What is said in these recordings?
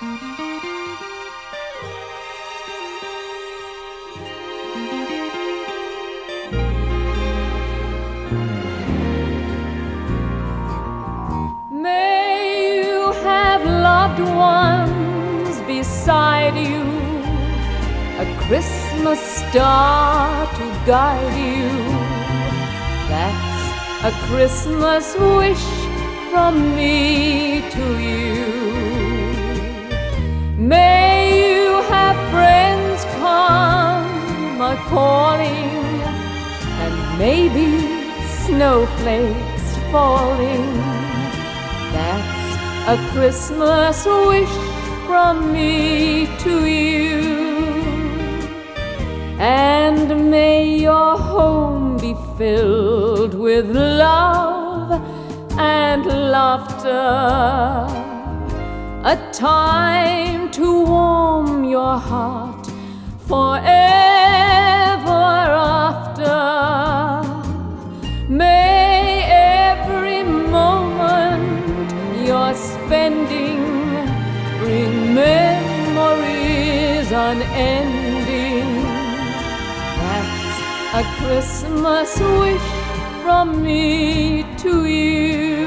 May you have loved ones beside you, a Christmas star to guide you. That's a Christmas wish from me to you. May you have friends come a-calling, and maybe snowflakes falling. That's a Christmas wish from me to you. And may your home be filled with love and laughter, a time to warm your heart forever after. May every moment you're spending bring memories unending. That's a Christmas wish from me to you.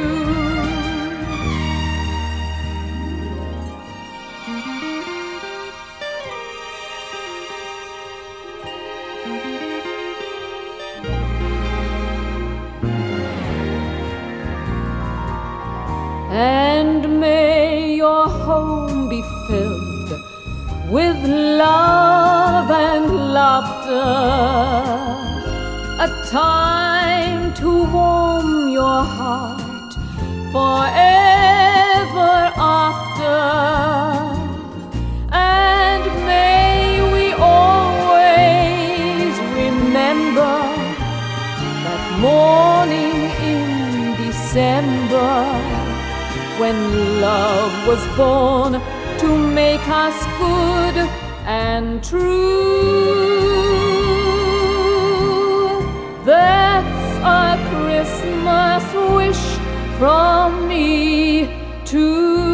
And may your home be filled with love and laughter, a time to warm your heart forever after. And may we always remember that morning in December, when love was born to make us good and true. That's a Christmas wish from me to you.